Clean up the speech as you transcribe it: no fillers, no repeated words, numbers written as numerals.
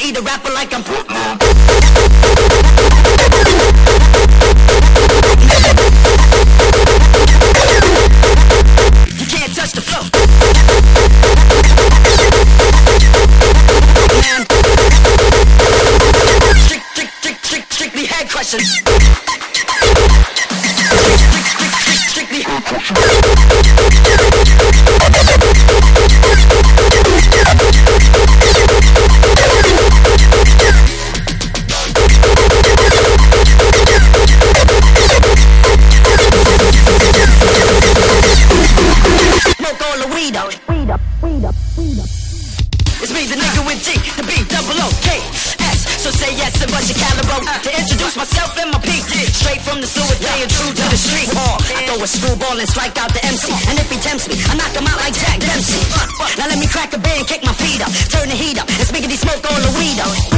eat a rapper like I'm you can't touch the flow. Strictly head crushers. Strictly head crushers. Smoke all the weed out. It's me, the nigga with G, the B-double-O-K-S. So say yes and bust your caliber to introduce myself and my peak. Straight from the sewers, staying true to the street. I throw a screwball and strike out the MC. And if he tempts me, I knock him out like Jack Dempsey. Now let me crack a beer and kick my feet up, turn the heat up, and spiggity smoke all the weed out.